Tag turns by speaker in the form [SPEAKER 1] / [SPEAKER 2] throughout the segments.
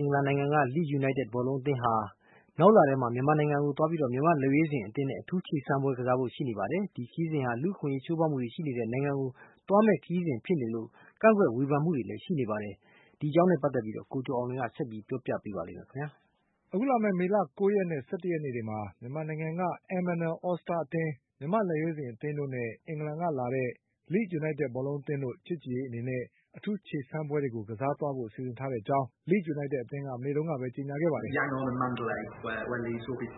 [SPEAKER 1] အင်္ဂလန်နိုင်ငံက Leeds United ဘောလုံးအသင်းဟာနောက်လထဲမှာမြန်မာနိုင်ငံကိုသွားပြီးမြန်မာလက်ရွေးစင်အသင်းနဲ့အထူးခြေစမ်းပွဲကစားဖို့ရှိနေပါတယ်။ ဒီခရီးစဉ်ဟာလူ့အခွင့်အရေးချိုးဖောက်မှုတွေရှိနေတဲ့နိုင်ငံကိုသွားမယ့်ခရီးစဉ်ဖြစ်နေလို့ကန့်ကွက်ဝေဖန်မှုတွေလည်းရှိနေပါတယ်။ ဒီအကြောင်းနဲ့ပတ်သက်ပြီးကိုကျော်အောင်လွင်ကဆက်ပြီးပြောပြပေးပါလိမ့်မယ်။
[SPEAKER 2] အခုလာမယ့်မေလ9ရက်နဲ့11ရက်နေ့တွေမှာမြန်မာနိုင်ငံက MNL All Star အသင်း၊မြန်မာ့လက်ရွေးစင်အသင်းတို့နဲ့အင်္ဂလန်ကလာတဲ့ Leeds United ဘောလုံးအသင်းတို့ချစ်ကြည်ရေးအနေနဲ့အထူးခြေစမ်းပွဲတွေကိုကစားသွားဖို့စီစဉ်ထားတဲ့အကြောင်း Leeds United အသင်းကမနေ့တုန်းကပဲကြေညာခဲ့ပါတယ်။
[SPEAKER 3] “ရန်ကုန်နဲ့မန္တလေးမြို့တွေ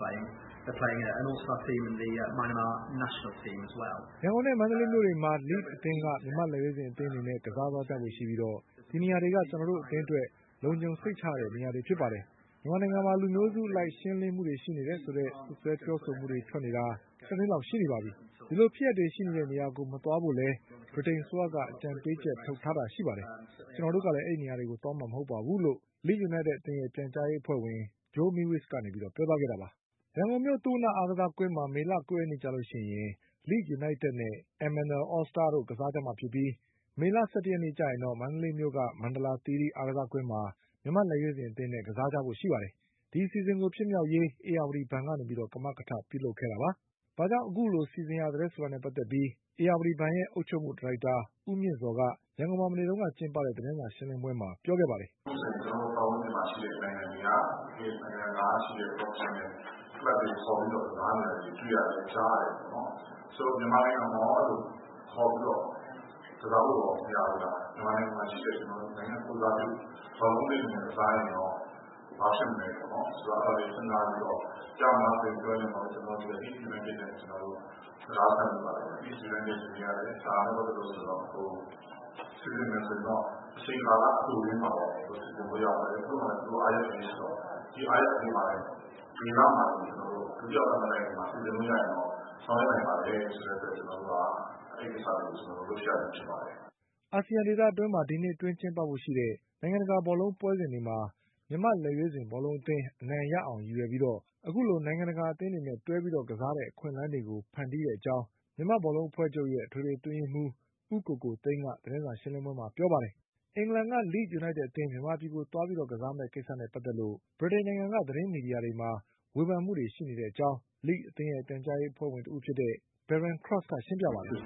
[SPEAKER 2] မှာ Leeds အသင်းကမြန်မာ့လက်ရွေးစင်အသင်းတွေနဲ့ကစားသွားကြဖို့ရှိပြီးဒီနေရာတွေကကျနော်တို့အသင်းအတွက်လုံခြုံစိတ်ချရတဲ့နေရာတွေဖြစ်ပါတယ်။ မြန်မာနိုင်ငံမှာလူမျိုးစုအလိုက်ရှင်းလင်းမှုတွေရှိနေတယ်ဆိုတဲ့စွပ်စွဲပြောဆိုမှုတွေထွက်နေတာတနှစ်လောက်ရှိနေပါပြီ။ ဒီလိုဖြစ်ရပ်တွေရှိနေတဲ့နေရာကိုမသွားဖို့လည်းဗြိတိန်အစိုးရကအကြံပေးချက်ထုတ်ထားတာရှိပါတယ်။ ကျနော်တို့ကလည်းအဲဒီနေရာတွေကိုသွားမှာမဟုတ်ပါဘူးလို့ Leeds United အသင်းရဲ့ပြန်ကြားရေးအဖွဲ့ဝင် Joe Mewis ကပြောသွားခဲ့တာပါ။ရန်ကုန်မြို့သုဝဏ္ဏအားကစားကွင်းမှာမေလ9ရက်နေ့ကျရင်Leeds Unitedနဲ့MNL All Star တို့ကစားကြမှာဖြစ်ပြီးမေလ11ရက်နေ့ကျရင်တော့မန္တလေးမြို့ကမန္တလာသီရိအားကစားကွင်းမှာမြန်မာ့လက်ရွေးစင်အသင်းနဲ့ကစားကြဖို့ရှိပါတယ်။ ဒီအစီအစဉ်ကိုဖြစ်မြောက်ရေးဧရာဝတီဘဏ်ကနေကမကထပြုလုပ်ခဲ့တာပါ။ဘာကြောင့်အခုလိုစီစဉ်ရသလဲဆိုတာနဲ့ပတ်သက်ပြီးဧရာဝတီဘဏ်ရဲ့အုပ်ချုပ်မှုဒါရိုက်တာဦးမြင့်ဇော်ကရန်ကုန်မှာမနေ့ကကျင်းပတဲ့သတင်းစာရှင်းလင်းပွဲမှာပြောခဲ့ပါတယ်။
[SPEAKER 4] “အခုဆိုရင်ကျနော်တို့ပတ်ဝန်းကျင်မှာရှိတဲ့နိုင်ငံတွေကနိုင်ငံတကာကရှိတဲ့ professional club တွေခေါ်ပြီးတော့ကစားနေတာတွေတွေ့ရတယ်ကြားရတယ်ပေါ့နော်။ဆိုတော့မြန်မာနိုင်ငံမှာရောအဲ့လိုခေါ်ပြီးတော့ကစားလို့ရောမရဘူးလား။မြန်မာနိုင်ငံမှာရှိတဲ့ကျနော်တို့နိုင်ငံကိုယ်စားပြုဘောလုံးတွေနဲ့ကစားရင်ရောဘာဖြစ်မလဲပေါ့နော်။ဆိုတော့အဲ့ဒါလေးစဉ်းစားပြီးတော့ကြောက်မလားဆိုရင်ပြောရင်တော့ကျနော်တို့ဒီ Leeds United နဲ့ကျနော်တို့စကားဆက်ပြီးပါတယ်။ Leeds United တွေကလည်းဒါနဲ့ပတ်သက်လို့ဆိုတော့စီစဉ်မယ်ဆိုရင်တော့အချိန်ကာလအတိုအတွင်းမှာတော့စီစဉ်လို့ရပါတယ်။သူတို့အားရနေဆိုတော့ဒီအားရနေပါတယ်။ဒီနောက်မှာကျနော်တို့ဒုတိယသမ္မတနိုင်ငံမှာစီစဉ်လို့ရရင်တော့ဆောင်ရွက်နိုင်ပါတယ်ဆိုတဲ့အတွက်ကျနော်တို့ကအဲ့ဒီကိစ္စတွေကိုကျနော်တို့လုပ်ရတာဖြစ်ပါတယ်။
[SPEAKER 2] ” အာဆီယံဒေသအတွင်းမှာဒီနှစ်အတွင်းကျင်းပဖို့ရှိတဲ့နိုင်ငံတကာဘောလုံးပွဲစဉ်တွေမှာမြန်မာ့လက်ရွေးစင်ဘောလုံးအသင်းအနိုင်ရအောင်ရည်ရွယ်ပြီးအခုလိုနိုင်ငံတကာအသင်းတွေနဲ့တွဲပြီးကစားတဲ့အခွင့်အလမ်းတွေကိုဖန်တီးတဲ့အကြောင်းမြန်မာ့ဘောလုံးအဖွဲ့ချုပ်ရဲ့အထွေထွေအတွင်းရေးမှူးဦးကိုကိုသိန်းကသတင်းစာရှင်းလင်းပွဲမှာပြောပါတယ်။ အင်္ဂလန်က Leeds United အသင်းမြန်မာပြည်ကိုသွားပြီးကစားမယ့်ကိစ္စနဲ့ပတ်သက်လို့ဗြိတိန်နိုင်ငံကသတင်းမီဒီယာတွေမှာဝေဖန်မှုတွေရှိနေတဲ့အကြောင်း Leeds အသင်းရဲ့ပြန်ကြားရေးအဖွဲ့ဝင်တဦးဖြစ်တဲ့ Darren Cross ကရှင်းပြပါတယ်။ “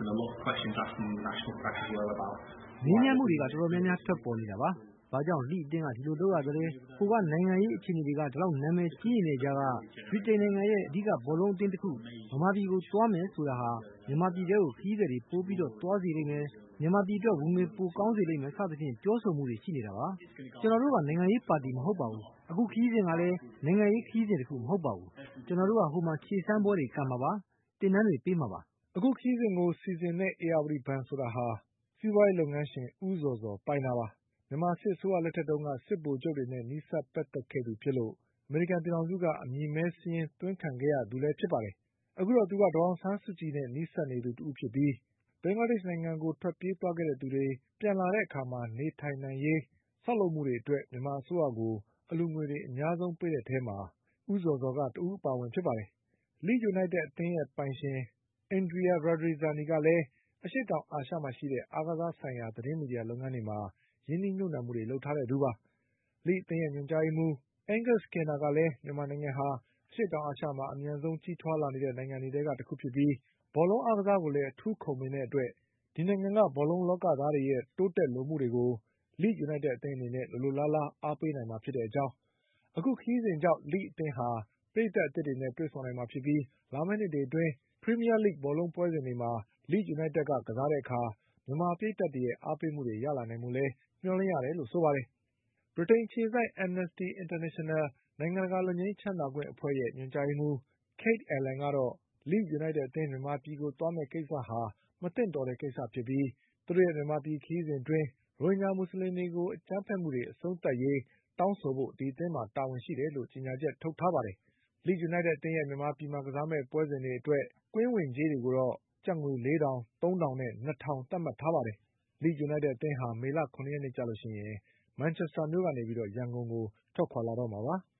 [SPEAKER 1] မေးမြန်းမှုတွေကတော်တော်များများထွက်ပေါ်နေတာပါ။ဘာကြောင့်Leedsအသင်းကဒီလိုလုပ်ရသလဲ။ဟိုကနိုင်ငံရေးအခြေအနေတွေကဒီလောက်နာမည်ကြီးနေတဲ့ကြားကဗြိတိန်နိုင်ငံရဲ့အဓိကဘောလုံးအသင်းတခုမြန်မာပြည်ကိုသွားမယ်ဆိုတာဟာမြန်မာပြည်ထဲကိုခရီးသည်တွေပိုပြီးသွားစေလိမ့်မယ်။မြန်မာပြည်အတွက်ဝင်ငွေပိုကောင်းစေလိမ့်မယ်စသဖြင့်ပြောဆိုမှုတွေရှိနေတာပါ။ကျနော်တို့ကနိုင်ငံရေးပါတီမဟုတ်ပါဘူး။အခုခရီးစဉ်ကလည်းနိုင်ငံရေးခရီးစဉ်တခုမဟုတ်ပါဘူး။ကျနော်တို့ကဟိုမှာခြေစမ်းပွဲတွေကန်မှာပါ။သင်တန်းတွေပေးမှာပါ။
[SPEAKER 2] ” အခုခရီးစဉ်ကိုစီစဉ်တဲ့ဧရာဝတီဘဏ်ဆိုတာဟာစီးပွါးရေးလုပ်ငန်းရှင်ဦးဇော်ဇော်ပိုင်တာပါ။မြန်မာစစ်အစိုးရလက်ထက်ကစစ်ဗိုလ်ချုပ်တွေနဲ့နီးစပ်ပတ်သက်ခဲ့သူဖြစ်လို့အမေရိကန်ပြည်ထောင်စုကအမည်မည်းစာရင်းသွင်းခံခဲ့ရသူလည်းဖြစ်ပါတယ်။အခုတော့သူကဒေါ်အောင်ဆန်းစုကြည်နဲ့နီးစပ်နေသူတဦးဖြစ်ပြီးဘင်္ဂလားဒေ့ရှ်နိုင်ငံကိုထွက်ပြေးသွားခဲ့သူတွေပြန်လာတဲ့အခါနေထိုင်နိုင်ရေးဆောက်လုပ်မှုတွေအတွက်မြန်မာအစိုးရကိုအလှူငွေတွေအများဆုံးပေးတဲ့အထဲမှာဦးဇော်ဇော်ကတဦးအပါအဝင်ဖြစ်ပါတယ်။ Leeds United အသင်းရဲ့ပိုင်ရှင် Andrea Radrizzani ကလည်းအရှေ့တောင်အာရှမှာရှိတဲ့အားကစားဆိုင်ရာသတင်းမီဒီယာလုပ်ငန်းတွေမှာရင်းနှီးမြုပ်နှံမှုတွေလုပ်ထားတဲ့သူပါ။ Leeds အသင်းရဲ့ညွှန်ကြားရေးမှူး Angus Skinner ကလည်းမြန်မာနိုင်ငံဟာအရှေ့တောင်အာရှမှာအမြန်ဆုံးကြီးထွားလာနေတဲ့နိုင်ငံတွေထဲကတခုဖြစ်ပြီးဘောလုံးအားကစားကိုလည်းအထူးခုံမင်တဲ့အတွက် ဒီနိုင်ငံကဘောလုံးလောကသားတွေရဲ့တိုးတက်လိုမှုတွေကို Leeds United အသင်းအနေနဲ့လိုလိုလားလားအားပေးနိုင်မှာဖြစ်တဲ့အကြောင်း၊ အခုခရီးစဉ်ကြောင့်Leeds အသင်းဟာပရိသတ်အသစ်တွေနဲ့တွေ့ဆုံနိုင်မှာဖြစ်ပြီးလာမယ့်နှစ်တွေအတွင်း Premier League ဘောလုံးပွဲစဉ်တွေမှာLeeds Unitedကကစားတဲ့အခါမြန်မာပရိသတ်တွေရဲ့အားပေးမှုတွေရလာနိုင်ဖို့လည်းမျှော်လင့်ရတယ်လို့ဆိုပါတယ်။ ဗြိတိန်အခြေစိုက် Amnesty International နိုင်ငံတကာလွတ်ငြိမ်းချမ်းသာခွင့်အဖွဲ့ရဲ့ညွှန်ကြားရေးမှူး Kate Allen ကတော့Leeds United အသင်းမြန်မာပြည်ကိုသွားမယ့်ကိစ္စဟာမသင့်တော်တဲ့ကိစ္စဖြစ်ပြီးသူတို့ရဲ့မြန်မာပြည်ခရီးစဉ်အတွင်းရိုဟင်ဂျာမူဆလင်တွေကိုအကြမ်းဖက်မှုတွေအဆုံးသတ်ရေးတောင်းဆိုဖို့ဒီအသင်းမှာတာဝန်ရှိတယ်လို့ကြေညာချက်ထုတ်ထားပါတယ်။ Leeds United အသင်းရဲ့မြန်မာပြည်မှာကစားမယ့်ပွဲစဉ်တွေအတွက်ကွင်းဝင်ကြေးတွေကိုတော့ကျပ်ငွေ ၄ထောင် ၃ထောင်နဲ့ ၂ထောင်သတ်မှတ်ထားပါတယ်။ Leeds United အသင်းဟာမေလ ၇ရက်နေ့ကျရင်မန်ချက်စတာမြို့ကနေရန်ကုန်ကိုထွက်ခွါလာတော့မှာပါ။